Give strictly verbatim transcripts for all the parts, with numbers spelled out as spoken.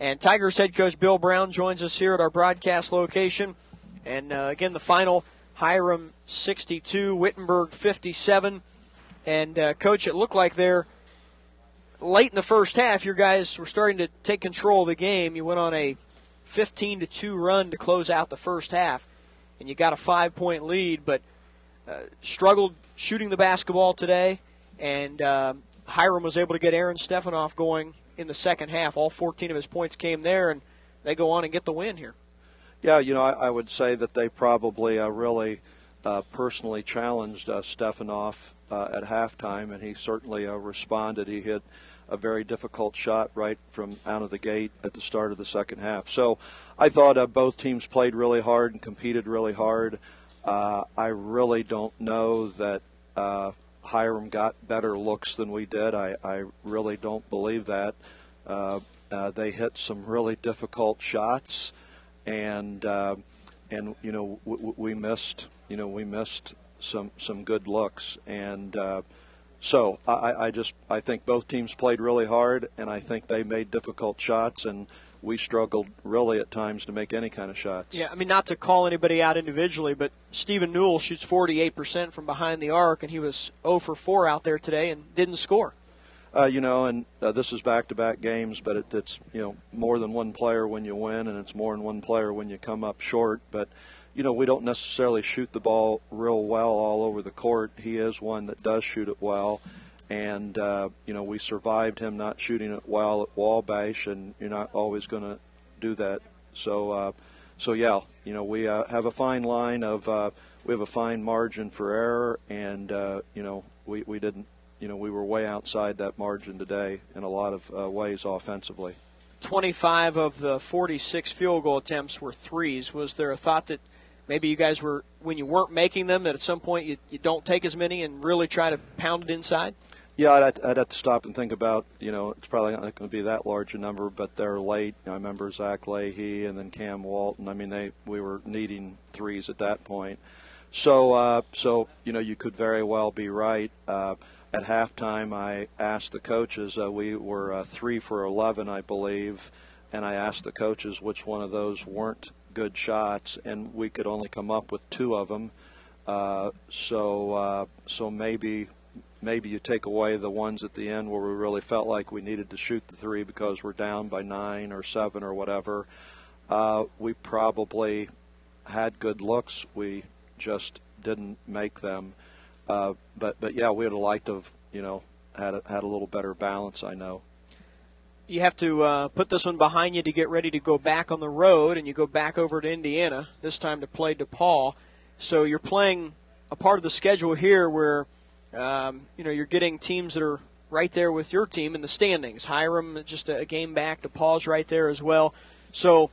And Tigers head coach Bill Brown joins us here at our broadcast location. And, uh, again, the final, Hiram sixty-two, Wittenberg fifty-seven. And, uh, Coach, it looked like there late in the first half, your guys were starting to take control of the game. You went on a fifteen to two run to close out the first half, and you got a five-point lead, but uh, struggled shooting the basketball today, and uh, Hiram was able to get Aaron Stefanoff going in the second half. All fourteen of his points came there, and they go on and get the win here. Yeah, you know, I, I would say that they probably uh, really uh, personally challenged uh, Stefanoff uh, at halftime, and he certainly uh, responded. He hit a very difficult shot right from out of the gate at the start of the second half. So I thought uh, both teams played really hard and competed really hard. Uh, I really don't know that uh, Hiram got better looks than we did. I, I really don't believe that. Uh, uh, they hit some really difficult shots, and uh, and you know w- we missed you know we missed some some good looks, and uh, so I, I just I think both teams played really hard, and I think they made difficult shots, and we struggled really at times to make any kind of shots. Yeah, I mean, not to call anybody out individually, but Stephen Newell shoots forty-eight percent from behind the arc, and he was zero for four out there today and didn't score. Uh, you know, and uh, this is back-to-back games, but it, it's, you know, more than one player when you win, and it's more than one player when you come up short. But, you know, we don't necessarily shoot the ball real well all over the court. He is one that does shoot it well. And, uh, you know, we survived him not shooting it well at Wabash, and you're not always going to do that. So, uh, so yeah, you know, we uh, have a fine line of uh, – we have a fine margin for error, and, uh, you know, we, we didn't – you know, we were way outside that margin today in a lot of uh, ways offensively. twenty-five of the forty-six field goal attempts were threes. Was there a thought that maybe you guys were, when you weren't making them, that at some point you, you don't take as many and really try to pound it inside? Yeah, I'd, I'd have to stop and think about, you know, it's probably not going to be that large a number, but they're late. I remember Zach Leahy and then Cam Walton. I mean, they we were needing threes at that point. So, uh, so you know, you could very well be right. Uh, At halftime, I asked the coaches, uh, we were uh, three for eleven, I believe, and I asked the coaches which one of those weren't good shots, and we could only come up with two of them. Uh, so uh, so maybe maybe you take away the ones at the end where we really felt like we needed to shoot the three because we're down by nine or seven or whatever. Uh, we probably had good looks. We just didn't make them. Uh, but, but yeah, we would have liked to have, you know, had a, had a little better balance, I know. You have to uh, put this one behind you to get ready to go back on the road, and you go back over to Indiana, this time to play DePaul. So you're playing a part of the schedule here where, um, you know, you're getting teams that are right there with your team in the standings. Hiram, just a game back. DePaul's right there as well. So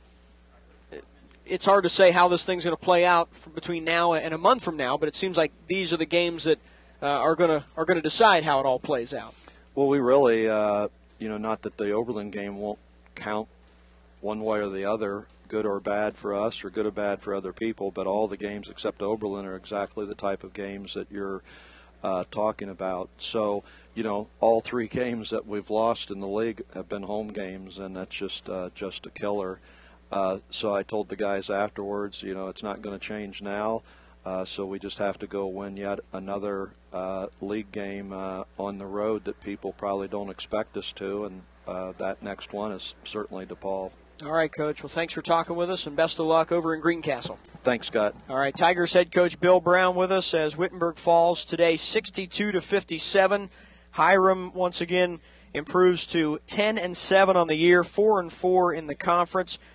it's hard to say how this thing's going to play out from between now and a month from now, but it seems like these are the games that uh, are going to are going to decide how it all plays out. Well, we really, uh, you know, not that the Oberlin game won't count one way or the other, good or bad for us or good or bad for other people, but all the games except Oberlin are exactly the type of games that you're uh, talking about. So, you know, all three games that we've lost in the league have been home games, and that's just uh, just a killer. Uh, so I told the guys afterwards, you know, it's not going to change now, uh, so we just have to go win yet another uh, league game uh, on the road that people probably don't expect us to, and uh, that next one is certainly DePaul. All right, Coach. Well, thanks for talking with us, and best of luck over in Greencastle. Thanks, Scott. All right, Tigers head coach Bill Brown with us as Wittenberg falls today sixty-two to fifty-seven. Hiram, once again, improves to ten and seven on the year, four and four in the conference.